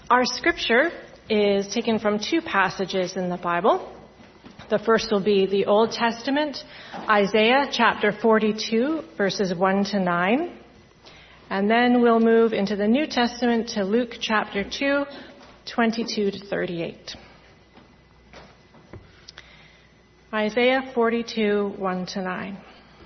Our scripture is taken from two passages in the Bible. The first will be the Old Testament, Isaiah chapter 42, verses 1 to 9. And then we'll move into the New Testament to Luke chapter 2, 22 to 38. Isaiah 42, 1 to 9.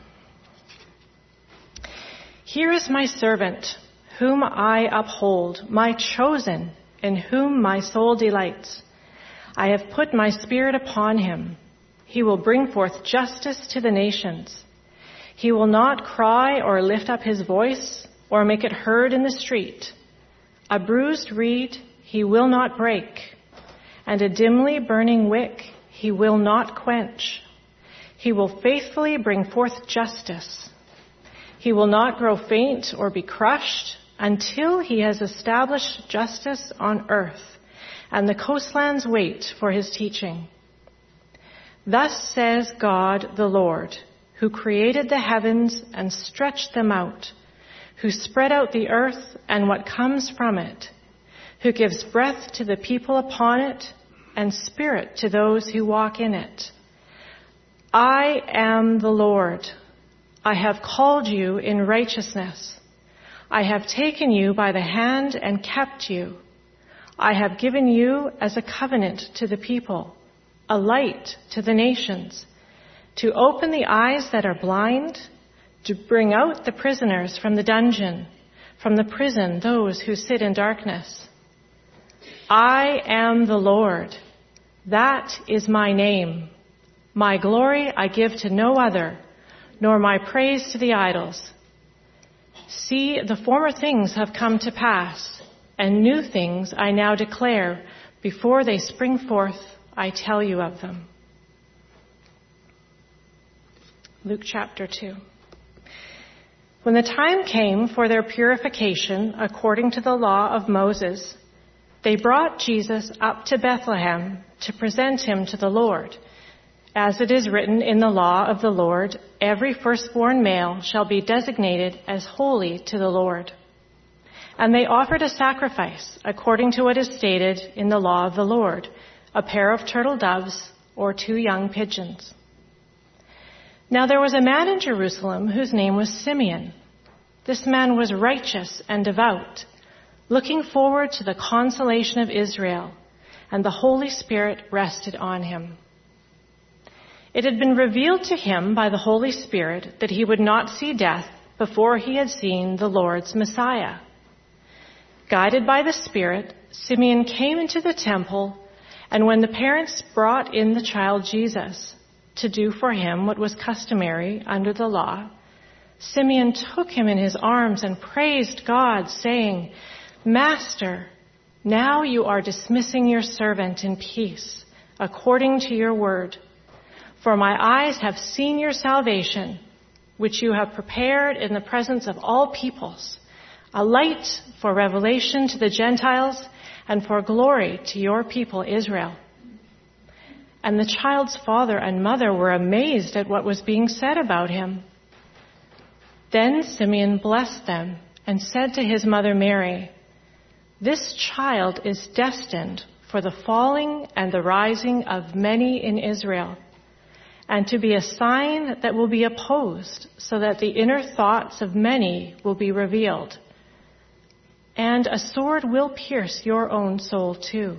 Here is my servant, whom I uphold, my chosen, in whom my soul delights. I have put my spirit upon him. He will bring forth justice to the nations. He will not cry or lift up his voice or make it heard in the street. A bruised reed he will not break, and a dimly burning wick he will not quench. He will faithfully bring forth justice. He will not grow faint or be crushed until he has established justice on earth, and the coastlands wait for his teaching. Thus says God the Lord, who created the heavens and stretched them out, who spread out the earth and what comes from it, who gives breath to the people upon it and spirit to those who walk in it. I am the Lord. I have called you in righteousness. I have taken you by the hand and kept you. I have given you as a covenant to the people, a light to the nations, to open the eyes that are blind, to bring out the prisoners from the dungeon, from the prison those who sit in darkness. I am the Lord. That is my name. My glory I give to no other, nor my praise to the idols. See, the former things have come to pass, and new things I now declare. Before they spring forth, I tell you of them. Luke chapter 2. When the time came for their purification according to the law of Moses, they brought Jesus up to Bethlehem to present him to the Lord. As it is written in the law of the Lord, every firstborn male shall be designated as holy to the Lord. And they offered a sacrifice according to what is stated in the law of the Lord, a pair of turtle doves or 2 young pigeons. Now there was a man in Jerusalem whose name was Simeon. This man was righteous and devout, looking forward to the consolation of Israel, and the Holy Spirit rested on him. It had been revealed to him by the Holy Spirit that he would not see death before he had seen the Lord's Messiah. Guided by the Spirit, Simeon came into the temple, and when the parents brought in the child Jesus to do for him what was customary under the law, Simeon took him in his arms and praised God, saying, Master, now you are dismissing your servant in peace, according to your word. For my eyes have seen your salvation, which you have prepared in the presence of all peoples, a light for revelation to the Gentiles and for glory to your people Israel. And the child's father and mother were amazed at what was being said about him. Then Simeon blessed them and said to his mother Mary, This child is destined for the falling and the rising of many in Israel, and to be a sign that will be opposed, so that the inner thoughts of many will be revealed. And a sword will pierce your own soul too.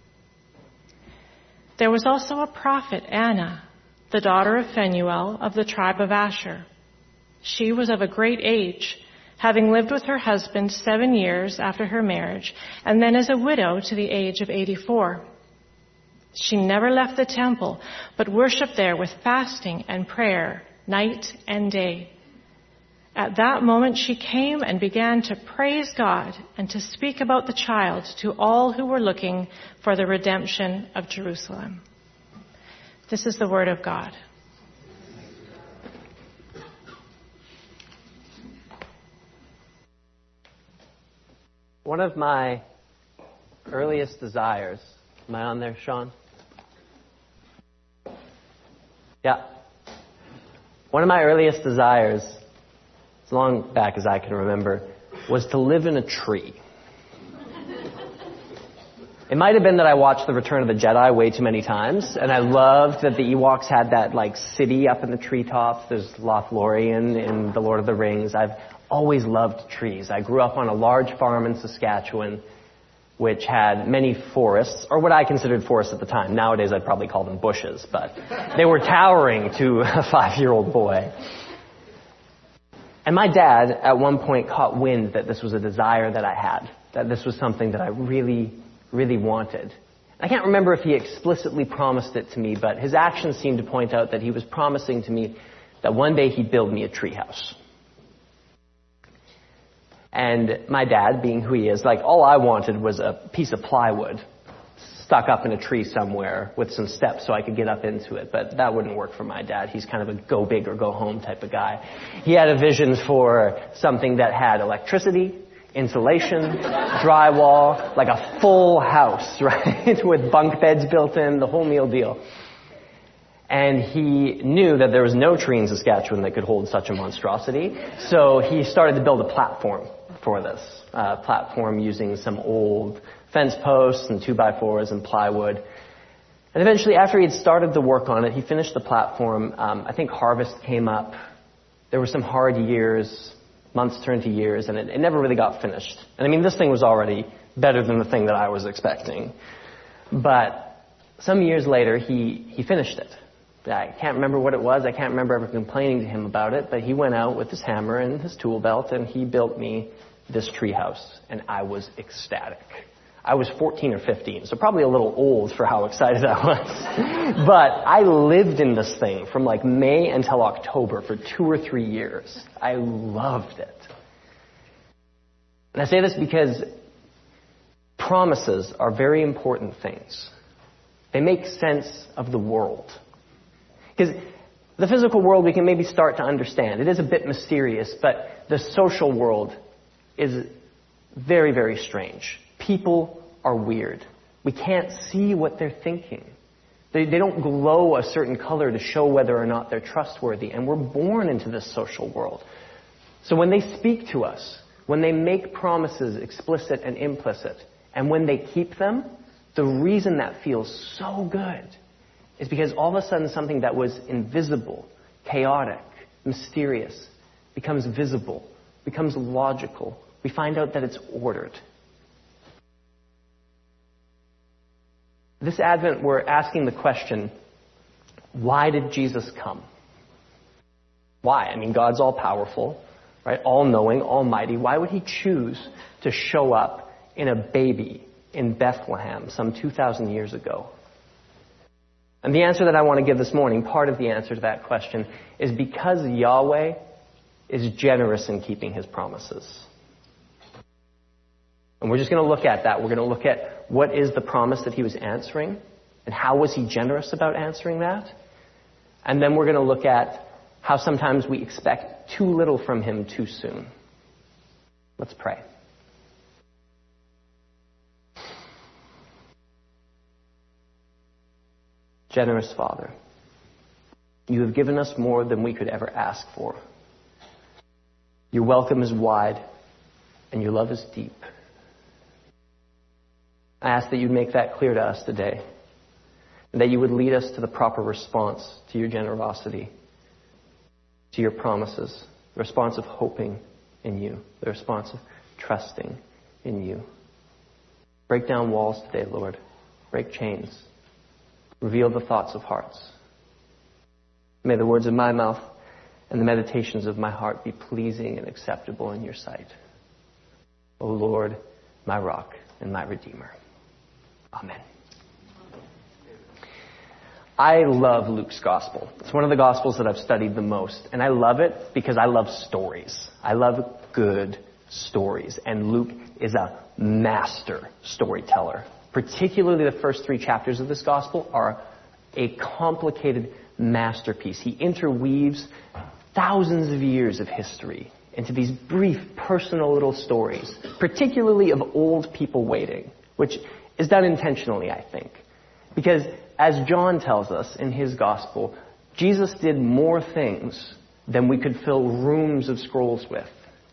There was also a prophet, Anna, the daughter of Phanuel of the tribe of Asher. She was of a great age, having lived with her husband 7 years after her marriage, and then as a widow to the age of 84. She never left the temple, but worshipped there with fasting and prayer, night and day. At that moment she came and began to praise God and to speak about the child to all who were looking for the redemption of Jerusalem. This is the word of God. One of my earliest desires, am I on there, Sean? Yeah. One of my earliest desires, as long back as I can remember, was to live in a tree. It might have been that I watched The Return of the Jedi way too many times, and I loved that the Ewoks had that like city up in the treetops. There's Lothlorien in The Lord of the Rings. I've always loved trees. I grew up on a large farm in Saskatchewan, which had many forests, or what I considered forests at the time. Nowadays I'd probably call them bushes, but they were towering to a 5-year-old boy. And my dad at one point caught wind that this was a desire that I had, that this was something that I really wanted. I can't remember if he explicitly promised it to me, but his actions seemed to point out that he was promising to me that one day he'd build me a treehouse. And my dad, being who he is, like all I wanted was a piece of plywood stuck up in a tree somewhere with some steps so I could get up into it. But that wouldn't work for my dad. He's kind of a go big or go home type of guy. He had a vision for something that had electricity, insulation, drywall, like a full house, right? With bunk beds built in, the whole meal deal. And he knew that there was no tree in Saskatchewan that could hold such a monstrosity. So he started to build a platform for this. Platform using some old fence posts and 2x4s and plywood. And eventually, after he had started the work on it, he finished the platform. I think harvest came up. There were some hard years. Months turned to years, and it never really got finished. And I mean, this thing was already better than the thing that I was expecting. But some years later, he finished it. I can't remember what it was. I can't remember ever complaining to him about it. But he went out with his hammer and his tool belt, and he built me this treehouse. And I was ecstatic. I was 14 or 15, so probably a little old for how excited I was. But I lived in this thing from like May until October for 2 or 3 years. I loved it. And I say this because promises are very important things. They make sense of the world. Because the physical world we can maybe start to understand. It is a bit mysterious, but the social world is very, very strange. People are weird. We can't see what they're thinking. They don't glow a certain color to show whether or not they're trustworthy. And we're born into this social world. So when they speak to us, when they make promises explicit and implicit, and when they keep them, the reason that feels so good is because all of a sudden something that was invisible, chaotic, mysterious, becomes visible, becomes logical. We find out that it's ordered. This Advent, we're asking the question, why did Jesus come? Why? I mean, God's all-powerful, right? All-knowing, almighty. Why would he choose to show up in a baby in Bethlehem some 2,000 years ago? And the answer that I want to give this morning, part of the answer to that question, is because Yahweh is generous in keeping his promises. And we're just going to look at that. We're going to look at what is the promise that he was answering, and how was he generous about answering that. And then we're going to look at how sometimes we expect too little from him too soon. Let's pray. Generous Father, you have given us more than we could ever ask for. Your welcome is wide, and your love is deep. I ask that you'd make that clear to us today, and that you would lead us to the proper response to your generosity, to your promises, the response of hoping in you, the response of trusting in you. Break down walls today, Lord. Break chains. Reveal the thoughts of hearts. May the words of my mouth and the meditations of my heart be pleasing and acceptable in your sight. O Lord, my rock and my redeemer. Amen. I love Luke's gospel. It's one of the gospels that I've studied the most. And I love it because I love stories. I love good stories. And Luke is a master storyteller. Particularly the first 3 chapters of this gospel are a complicated masterpiece. He interweaves thousands of years of history into these brief, personal little stories, particularly of old people waiting, which is done intentionally, I think. Because as John tells us in his gospel, Jesus did more things than we could fill rooms of scrolls with.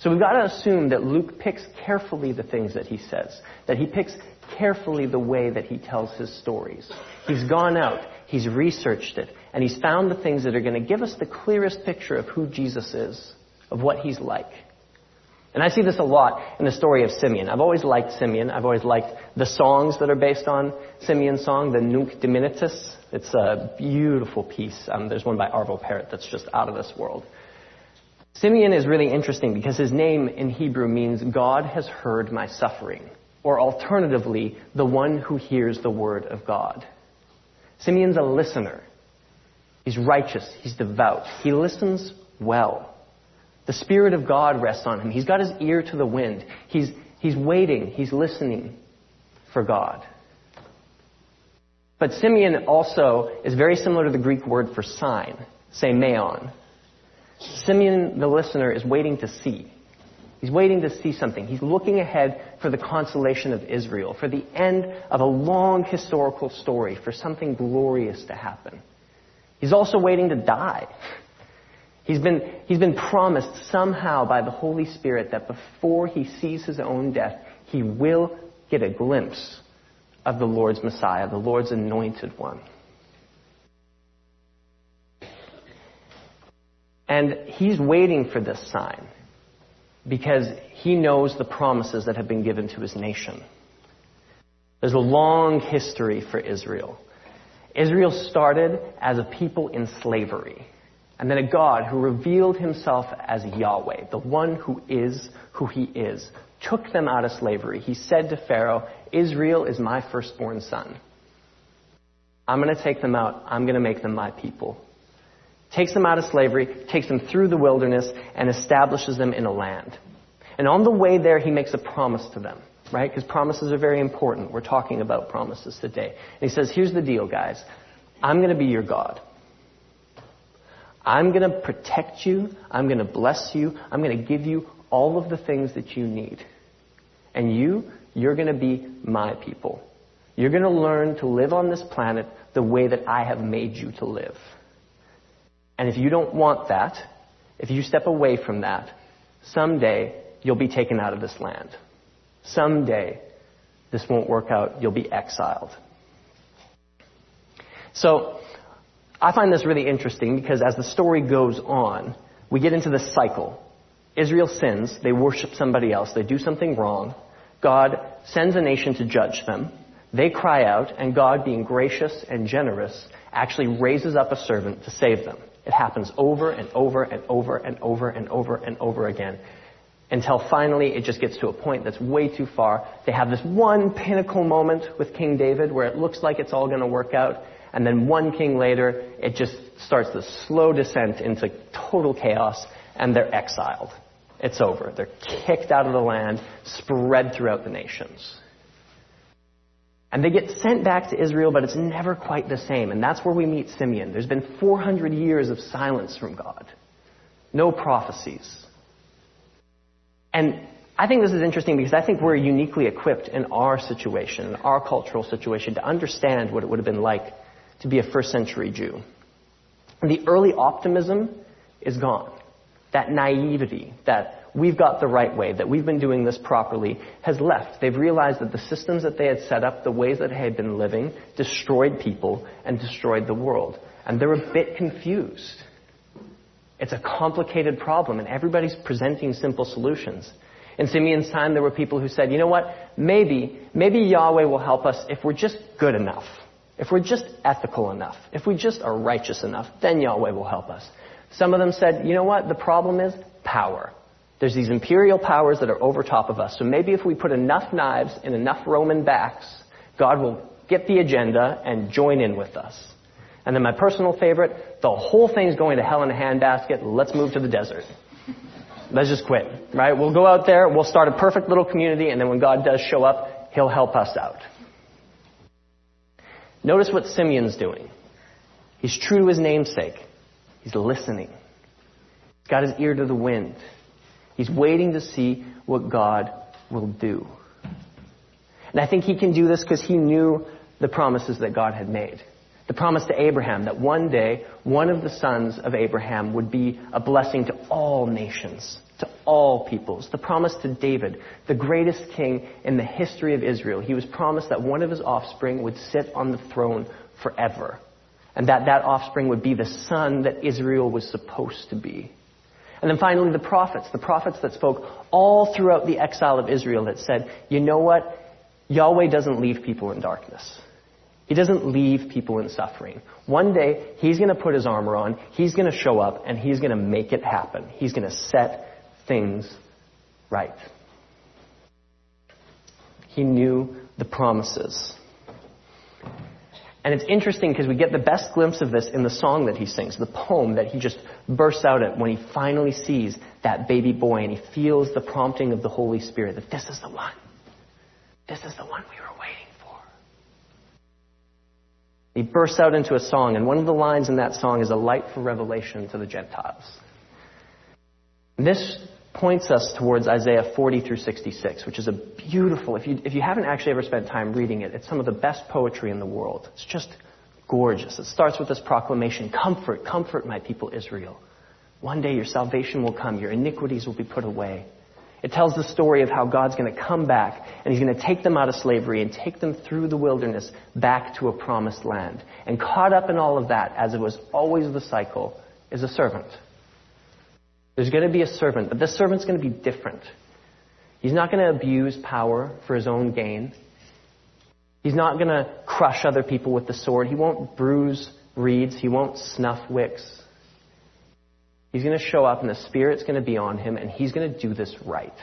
So we've got to assume that Luke picks carefully the things that he says, that he picks carefully the way that he tells his stories. He's gone out, he's researched it, and he's found the things that are going to give us the clearest picture of who Jesus is, of what he's like. And I see this a lot in the story of Simeon. I've always liked Simeon. I've always liked the songs that are based on Simeon's song, the Nunc Dimittis. It's a beautiful piece. There's one by Arvo Pärt that's just out of this world. Simeon is really interesting because his name in Hebrew means God has heard my suffering, or alternatively, the one who hears the word of God. Simeon's a listener. He's righteous. He's devout. He listens well. The Spirit of God rests on him. He's got his ear to the wind. He's waiting. He's listening for God. But Simeon also is very similar to the Greek word for sign, semeion. Simeon, the listener, is waiting to see. He's waiting to see something. He's looking ahead for the consolation of Israel, for the end of a long historical story, for something glorious to happen. He's also waiting to die. He's been promised somehow by the Holy Spirit that before he sees his own death, he will get a glimpse of the Lord's Messiah, the Lord's anointed one. And he's waiting for this sign because he knows the promises that have been given to his nation. There's a long history for Israel. Israel started as a people in slavery. And then a God who revealed himself as Yahweh, the one who is who he is, took them out of slavery. He said to Pharaoh, Israel is my firstborn son. I'm going to take them out. I'm going to make them my people. Takes them out of slavery, takes them through the wilderness, and establishes them in a land. And on the way there, he makes a promise to them, right? Because promises are very important. We're talking about promises today. And he says, here's the deal, guys. I'm going to be your God. I'm going to protect you. I'm going to bless you. I'm going to give you all of the things that you need. And you're going to be my people. You're going to learn to live on this planet the way that I have made you to live. And if you don't want that, if you step away from that, someday you'll be taken out of this land. Someday this won't work out. You'll be exiled. So I find this really interesting because as the story goes on, we get into this cycle. Israel sins. They worship somebody else. They do something wrong. God sends a nation to judge them. They cry out, and God, being gracious and generous, actually raises up a servant to save them. It happens over and over and over and over and over and over again until finally it just gets to a point that's way too far. They have this one pinnacle moment with King David where it looks like it's all going to work out. And then one king later, it just starts the slow descent into total chaos, and they're exiled. It's over. They're kicked out of the land, spread throughout the nations. And they get sent back to Israel, but it's never quite the same. And that's where we meet Simeon. There's been 400 years of silence from God. No prophecies. And I think this is interesting because I think we're uniquely equipped in our situation, in our cultural situation, to understand what it would have been like to be a first century Jew. And the early optimism is gone. That naivety, that we've got the right way, that we've been doing this properly, has left. They've realized that the systems that they had set up, the ways that they had been living, destroyed people and destroyed the world. And they're a bit confused. It's a complicated problem, and everybody's presenting simple solutions. In Simeon's time, there were people who said, you know what, maybe Yahweh will help us if we're just good enough. If we're just ethical enough, if we just are righteous enough, then Yahweh will help us. Some of them said, you know what, the problem is power. There's these imperial powers that are over top of us. So maybe if we put enough knives in enough Roman backs, God will get the agenda and join in with us. And then my personal favorite, the whole thing's going to hell in a handbasket. Let's move to the desert. Let's just quit, right? We'll go out there, we'll start a perfect little community, and then when God does show up, he'll help us out. Notice what Simeon's doing. He's true to his namesake. He's listening. He's got his ear to the wind. He's waiting to see what God will do. And I think he can do this because he knew the promises that God had made. The promise to Abraham that one day, one of the sons of Abraham would be a blessing to all nations, to all peoples. The promise to David, the greatest king in the history of Israel. He was promised that one of his offspring would sit on the throne forever. And that offspring would be the son that Israel was supposed to be. And then finally the prophets that spoke all throughout the exile of Israel that said, you know what? Yahweh doesn't leave people in darkness. He doesn't leave people in suffering. One day, He's going to put His armor on, He's going to show up, and He's going to make it happen. He's going to set things right. He knew the promises. And it's interesting because we get the best glimpse of this in the song that he sings, the poem that he just bursts out at when he finally sees that baby boy and he feels the prompting of the Holy Spirit that this is the one. This is the one we were waiting for. He bursts out into a song, and one of the lines in that song is a light for revelation to the Gentiles. This points us towards Isaiah 40 through 66, which is a beautiful, if you haven't actually ever spent time reading it, it's some of the best poetry in the world. It's just gorgeous. It starts with this proclamation, comfort, comfort my people Israel. One day your salvation will come, your iniquities will be put away. It tells the story of how God's going to come back and He's going to take them out of slavery and take them through the wilderness back to a promised land. And caught up in all of that, as it was always the cycle, is a servant. There's going to be a servant, but this servant's going to be different. He's not going to abuse power for his own gain. He's not going to crush other people with the sword. He won't bruise reeds. He won't snuff wicks. He's going to show up and the Spirit's going to be on him and he's going to do this right.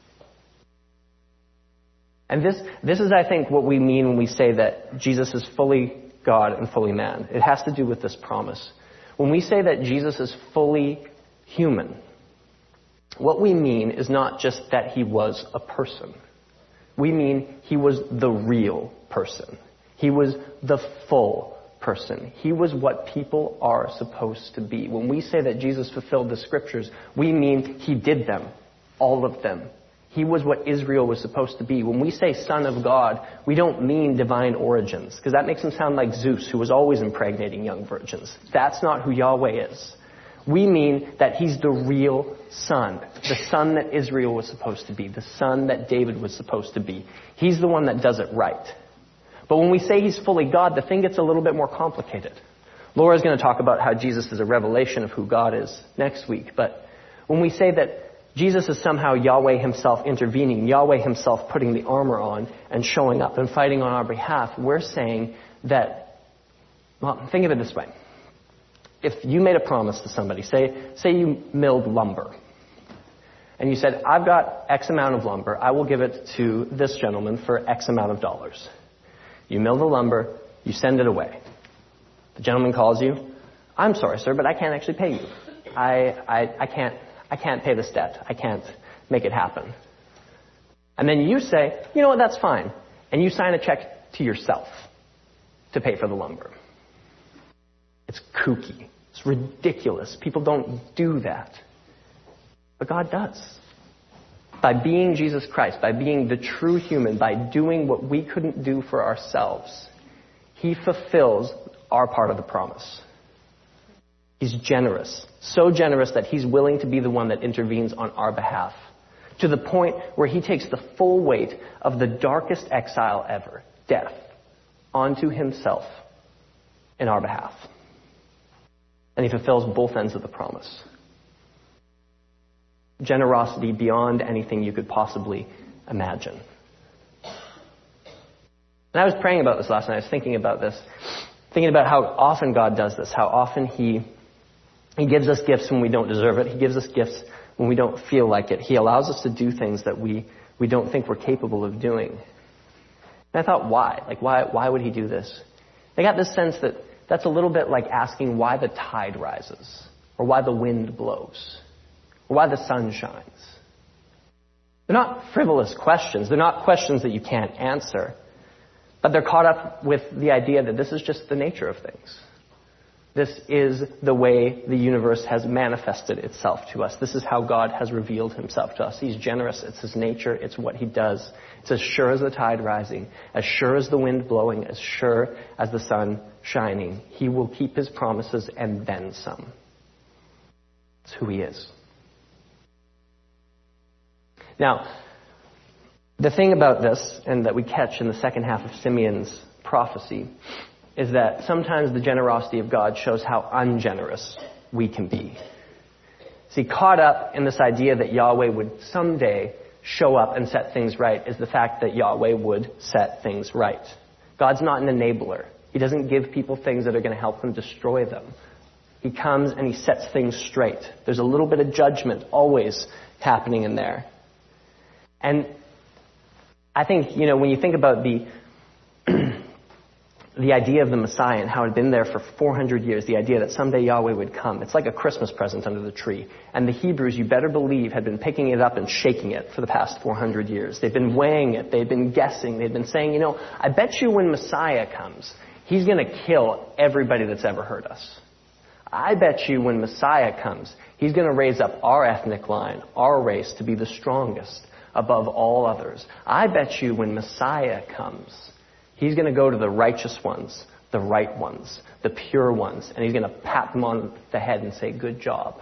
And this is, I think, what we mean when we say that Jesus is fully God and fully man. It has to do with this promise. When we say that Jesus is fully human, what we mean is not just that He was a person. We mean He was the real person. He was the full person. He was what people are supposed to be. When we say that Jesus fulfilled the Scriptures, we mean He did them, all of them. He was what Israel was supposed to be. When we say Son of God, we don't mean divine origins, because that makes Him sound like Zeus, who was always impregnating young virgins. That's not who Yahweh is. We mean that He's the real Son, the Son that Israel was supposed to be, the Son that David was supposed to be. He's the one that does it right. But when we say He's fully God, the thing gets a little bit more complicated. Laura's going to talk about how Jesus is a revelation of who God is next week. But when we say that Jesus is somehow Yahweh Himself intervening, Yahweh Himself putting the armor on and showing up and fighting on our behalf, we're saying that, well, think of it this way. If you made a promise to somebody, say you milled lumber, and you said, I've got X amount of lumber, I will give it to this gentleman for X amount of dollars. You mill the lumber, you send it away. The gentleman calls you, I'm sorry, sir, but I can't actually pay you. I can't pay this debt. I can't make it happen. And then you say, you know what, that's fine. And you sign a check to yourself to pay for the lumber. It's kooky. It's ridiculous. People don't do that. But God does. By being Jesus Christ, by being the true human, by doing what we couldn't do for ourselves, He fulfills our part of the promise. He's generous. So generous that He's willing to be the one that intervenes on our behalf. To the point where He takes the full weight of the darkest exile ever, death, onto Himself in our behalf. And He fulfills both ends of the promise. Generosity beyond anything you could possibly imagine. And I was praying about this last night. I was thinking about this. Thinking about how often God does this. How often He gives us gifts when we don't deserve it. He gives us gifts when we don't feel like it. He allows us to do things that we don't think we're capable of doing. And I thought, why? Like, why would He do this? I got this sense that that's a little bit like asking why the tide rises, or why the wind blows, or why the sun shines. They're not frivolous questions. They're not questions that you can't answer. But they're caught up with the idea that this is just the nature of things. This is the way the universe has manifested itself to us. This is how God has revealed himself to us. He's generous. It's his nature. It's what he does. It's as sure as the tide rising, as sure as the wind blowing, as sure as the sun shining. He will keep his promises and then some. It's who he is. Now, the thing about this, and that we catch in the second half of Simeon's prophecy, is that sometimes the generosity of God shows how ungenerous we can be. See, caught up in this idea that Yahweh would someday show up and set things right is the fact that Yahweh would set things right. God's not an enabler. He doesn't give people things that are going to help them destroy them. He comes and he sets things straight. There's a little bit of judgment always happening in there. And I think, when you think about the idea of the Messiah and how it had been there for 400 years, the idea that someday Yahweh would come, it's like a Christmas present under the tree. And the Hebrews, you better believe, had been picking it up and shaking it for the past 400 years. They've been weighing it. They've been guessing. They've been saying, I bet you when Messiah comes, he's going to kill everybody that's ever hurt us. I bet you when Messiah comes, he's going to raise up our ethnic line, our race, to be the strongest above all others. I bet you when Messiah comes, he's going to go to the righteous ones, the right ones, the pure ones, and he's going to pat them on the head and say, good job.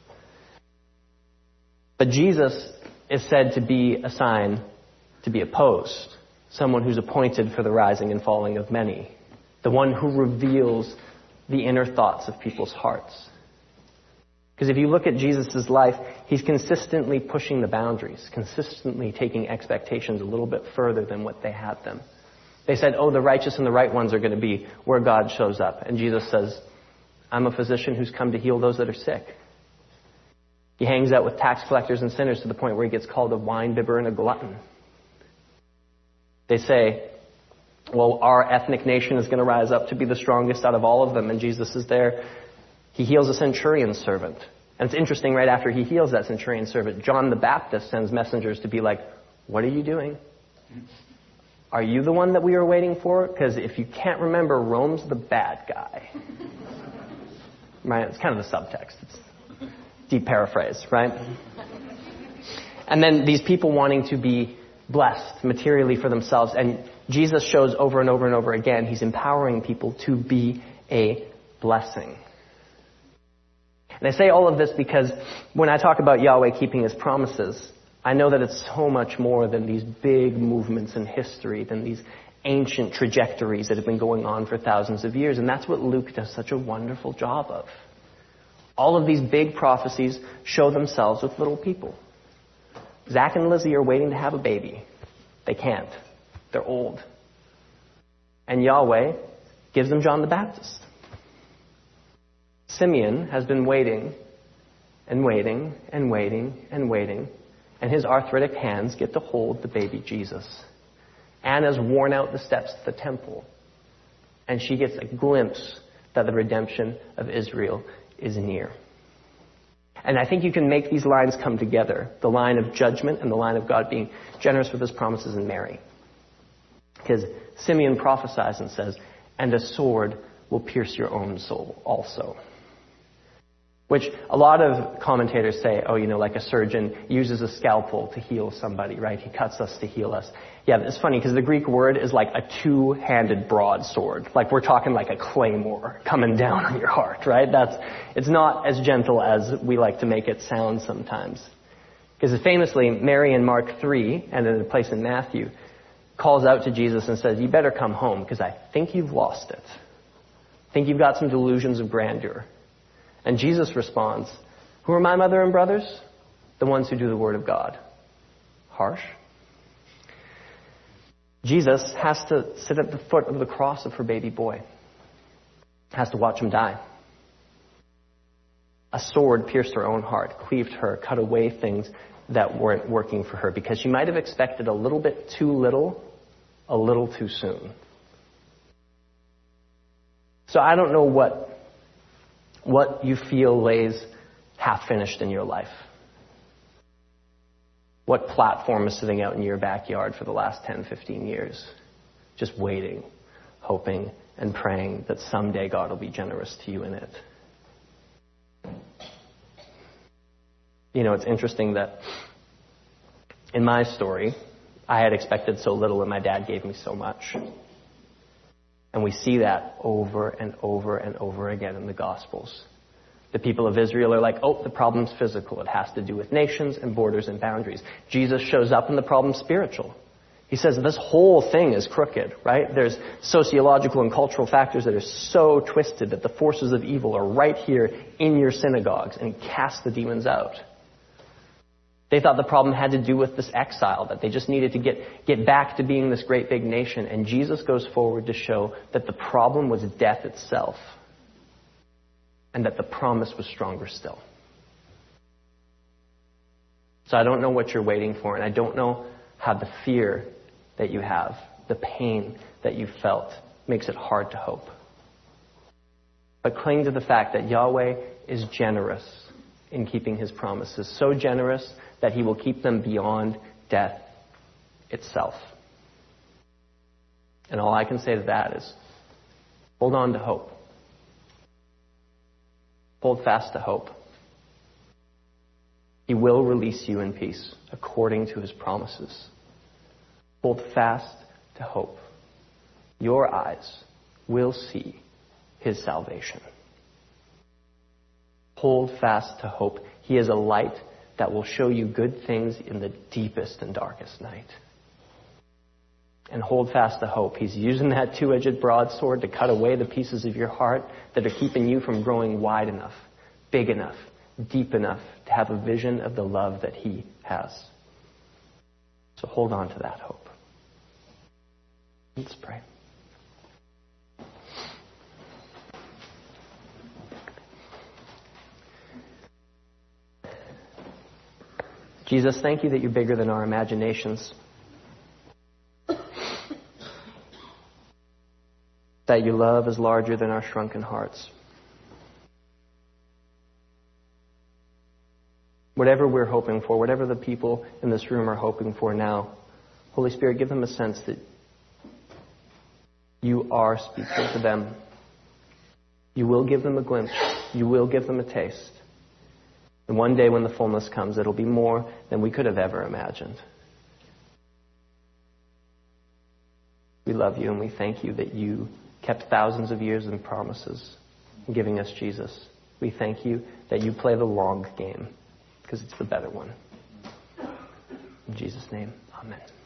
But Jesus is said to be a sign to be opposed, someone who's appointed for the rising and falling of many, the one who reveals the inner thoughts of people's hearts. Because if you look at Jesus' life, he's consistently pushing the boundaries, consistently taking expectations a little bit further than what they had them. They said, the righteous and the right ones are going to be where God shows up. And Jesus says, I'm a physician who's come to heal those that are sick. He hangs out with tax collectors and sinners to the point where he gets called a wine-bibber and a glutton. They say, our ethnic nation is going to rise up to be the strongest out of all of them. And Jesus is there. He heals a centurion's servant. And it's interesting, right after he heals that centurion's servant, John the Baptist sends messengers to be like, what are you doing? Are you the one that we were waiting for? Because if you can't remember, Rome's the bad guy. Right? It's kind of the subtext. It's deep paraphrase, right? And then these people wanting to be blessed materially for themselves. And Jesus shows over and over and over again, he's empowering people to be a blessing. And I say all of this because when I talk about Yahweh keeping his promises, I know that it's so much more than these big movements in history, than these ancient trajectories that have been going on for thousands of years. And that's what Luke does such a wonderful job of. All of these big prophecies show themselves with little people. Zach and Lizzie are waiting to have a baby. They can't. They're old. And Yahweh gives them John the Baptist. Simeon has been waiting and waiting and waiting and waiting. And his arthritic hands get to hold the baby Jesus. Anna's worn out the steps to the temple. And she gets a glimpse that the redemption of Israel is near. And I think you can make these lines come together. The line of judgment and the line of God being generous with his promises in Mary. Because Simeon prophesies and says, and a sword will pierce your own soul also. Which a lot of commentators say, like a surgeon uses a scalpel to heal somebody, right? He cuts us to heal us. Yeah, it's funny because the Greek word is like a two-handed broadsword. Like we're talking like a claymore coming down on your heart, right? It's not as gentle as we like to make it sound sometimes. Because famously, Mary in Mark 3, and in a place in Matthew, calls out to Jesus and says, you better come home because I think you've lost it. I think you've got some delusions of grandeur. And Jesus responds, who are my mother and brothers? The ones who do the word of God. Harsh. Jesus has to sit at the foot of the cross of her baby boy. Has to watch him die. A sword pierced her own heart, cleaved her, cut away things that weren't working for her because she might have expected a little bit too little, a little too soon. So I don't know what you feel lays half finished in your life. What platform is sitting out in your backyard for the last 10, 15 years? Just waiting. hoping and praying that someday God will be generous to you in it. You know, it's interesting that in my story, I had expected so little and my dad gave me so much. And we see that over and over and over again in the Gospels. The people of Israel are like, oh, the problem's physical. It has to do with nations and borders and boundaries. Jesus shows up and the problem's spiritual. He says this whole thing is crooked, right? There's sociological and cultural factors that are so twisted that the forces of evil are right here in your synagogues, and he casts the demons out. They thought the problem had to do with this exile, that they just needed to get back to being this great big nation. And Jesus goes forward to show that the problem was death itself, and that the promise was stronger still. So I don't know what you're waiting for, and I don't know how the fear that you have, the pain that you felt, makes it hard to hope. But cling to the fact that Yahweh is generous in keeping his promises, so generous that he will keep them beyond death itself. And all I can say to that is, hold on to hope. Hold fast to hope. He will release you in peace according to his promises. Hold fast to hope. Your eyes will see his salvation. Hold fast to hope. He is a light that will show you good things in the deepest and darkest night. And hold fast to hope. He's using that two-edged broadsword to cut away the pieces of your heart that are keeping you from growing wide enough, big enough, deep enough to have a vision of the love that he has. So hold on to that hope. Let's pray. Jesus, thank you that you're bigger than our imaginations. That your love is larger than our shrunken hearts. Whatever we're hoping for, whatever the people in this room are hoping for now, Holy Spirit, give them a sense that you are speaking to them. You will give them a glimpse. You will give them a taste. And one day when the fullness comes, it'll be more than we could have ever imagined. We love you and we thank you that you kept thousands of years in promises in giving us Jesus. We thank you that you play the long game because it's the better one. In Jesus' name, amen.